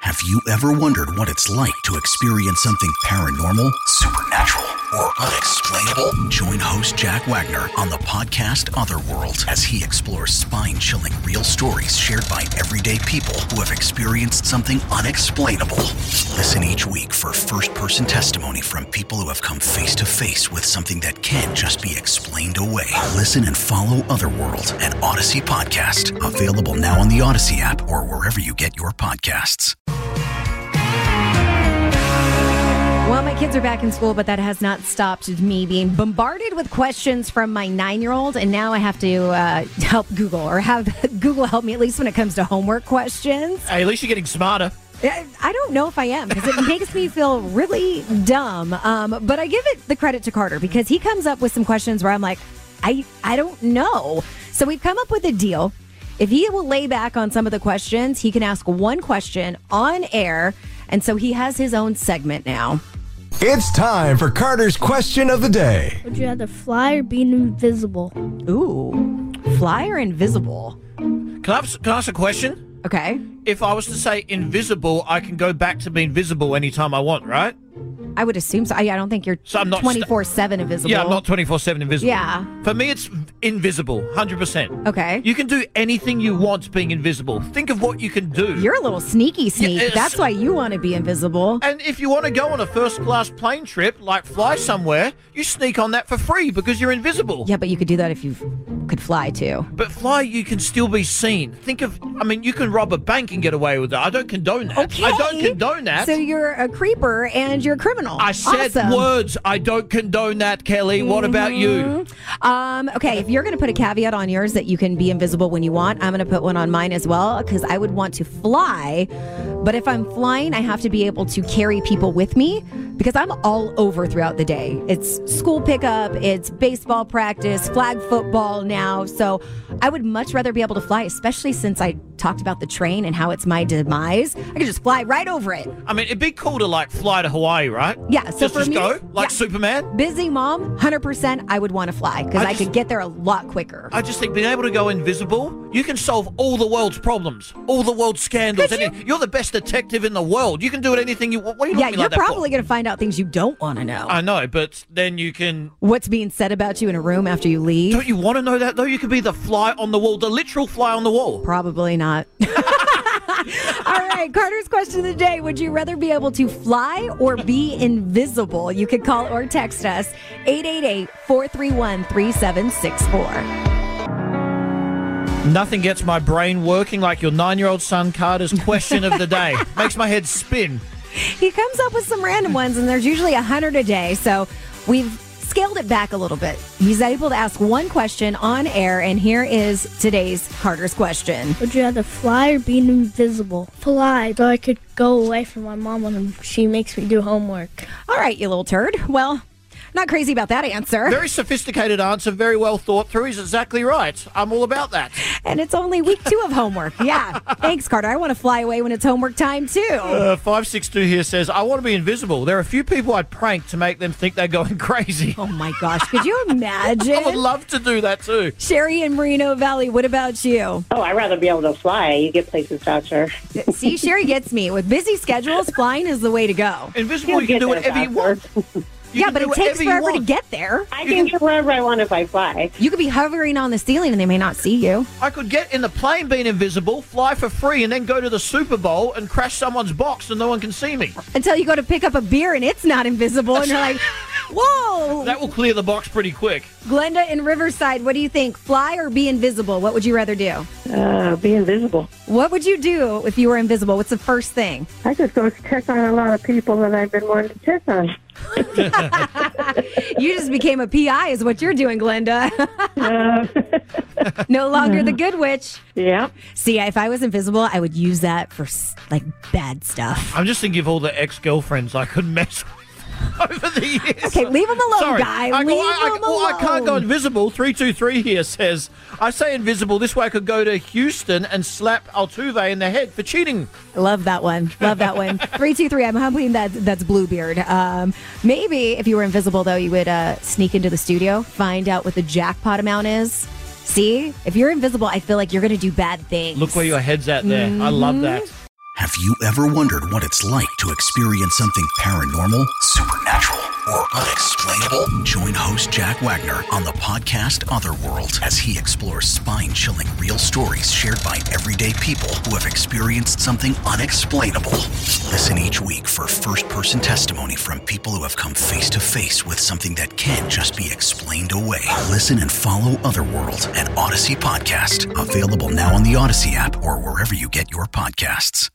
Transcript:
Have you ever wondered what it's like to experience something paranormal, supernatural, or unexplainable? Join host Jack Wagner on the podcast Otherworld as he explores spine-chilling real stories shared by everyday people who have experienced something unexplainable. Listen each week for first-person testimony from people who have come face-to-face with something that can't just be explained away. Listen and follow Otherworld, an Odyssey podcast. Available now on the Odyssey app or wherever you get your podcasts. Well, my kids are back in school, but that has not stopped me being bombarded with questions from my 9-year-old, and now I have to help Google or have Google help me, at least when it comes to homework questions. Hey, at least you're getting smarter. I don't know if I am, because it makes me feel really dumb, but I give it the credit to Carter, because he comes up with some questions where I'm like, I don't know. So we've come up with a deal. If he will lay back on some of the questions, he can ask one question on air, and so he has his own segment now. It's time for Carter's question of the day. Would you rather fly or be invisible? Ooh, fly or invisible? Can I ask a question? Okay. If I was to say invisible, I can go back to being visible anytime I want, right? I would assume so. I don't think you're So I'm not 24/7 invisible. Yeah, I'm not 24/7 invisible. Yeah. For me, it's invisible, 100%. Okay. You can do anything you want being invisible. Think of what you can do. You're a little sneaky sneak. Yeah, That's why you want to be invisible. And if you want to go on a first-class plane trip, like fly somewhere, you sneak on that for free because you're invisible. Yeah, but you could do that if you could fly too. But fly, you can still be seen. You can rob a bank and get away with it. I don't condone that. Okay. I don't condone that. So you're a creeper and you're a criminal. I said Awesome. words. I don't condone that, Kelly. What about you? Okay, if you're going to put a caveat on yours that you can be invisible when you want, I'm going to put one on mine as well, because I would want to fly. But if I'm flying, I have to be able to carry people with me, because I'm all over throughout the day. It's school pickup, it's baseball practice, flag football now. So I would much rather be able to fly, especially since I talked about the train and how it's my demise. I could just fly right over it. I mean, it'd be cool to fly to Hawaii, right? Yeah, so for just me, go like yeah. Superman. Busy mom, 100%, I would want to fly, because I could get there a lot quicker. I just think being able to go invisible, you can solve all the world's problems, all the world's scandals. You're the best detective in the world. You can do anything you want. What are you Yeah, looking you're like that for? probably going to find out things you don't want to know. I know, but then you can... What's being said about you in a room after you leave? Don't you want to know that, though? You could be the fly on the wall, the literal fly on the wall. Probably not. All right, Carter's question of the day. Would you rather be able to fly or be invisible? You could call or text us 888-431-3764. Nothing gets my brain working like your 9-year-old son Carter's question of the day. Makes my head spin. He comes up with some random ones, and there's usually 100 a day, so we've scaled it back a little bit. He's able to ask one question on air, and here is today's Carter's question. Would you rather fly or be invisible? Fly, so I could go away from my mom when she makes me do homework. All right, you little turd. Well, not crazy about that answer. Very sophisticated answer, very well thought through. He's exactly right. I'm all about that. And it's only week 2 of homework. Yeah. Thanks, Carter. I want to fly away when it's homework time, too. 562 here says, I want to be invisible. There are a few people I'd prank to make them think they're going crazy. Oh, my gosh. Could you imagine? I would love to do that, too. Sherry in Merino Valley, what about you? Oh, I'd rather be able to fly. You get places faster. See, Sherry gets me. With busy schedules, flying is the way to go. Invisible, you can do whatever you want. Yeah, but it takes forever to get there. I can get wherever I want if I fly. You could be hovering on the ceiling and they may not see you. I could get in the plane being invisible, fly for free, and then go to the Super Bowl and crash someone's box and no one can see me. Until you go to pick up a beer and it's not invisible and you're like, whoa. That will clear the box pretty quick. Glenda in Riverside, what do you think? Fly or be invisible? What would you rather do? Be invisible. What would you do if you were invisible? What's the first thing? I could go check on a lot of people that I've been wanting to check on. You just became a PI is what you're doing, Glenda. No longer the good witch. Yeah. See, if I was invisible, I would use that for bad stuff. I'm just thinking of all the ex-girlfriends I could mess with over the years. Okay, leave him alone, Sorry. guy. I I can't go invisible. 323 here says, I say invisible. This way I could go to Houston and slap Altuve in the head for cheating. Love that one. Love that one. 323. I'm hoping that's Bluebeard. Maybe if you were invisible, though, you would sneak into the studio, find out what the jackpot amount is. See? If you're invisible, I feel like you're going to do bad things. Look where your head's at there. I love that. Have you ever wondered what it's like to experience something paranormal, supernatural, or unexplainable? Join host Jack Wagner on the podcast Otherworld as he explores spine-chilling real stories shared by everyday people who have experienced something unexplainable. Listen each week for first-person testimony from people who have come face-to-face with something that can't just be explained away. Listen and follow Otherworld, an Odyssey podcast. Available now on the Odyssey app or wherever you get your podcasts.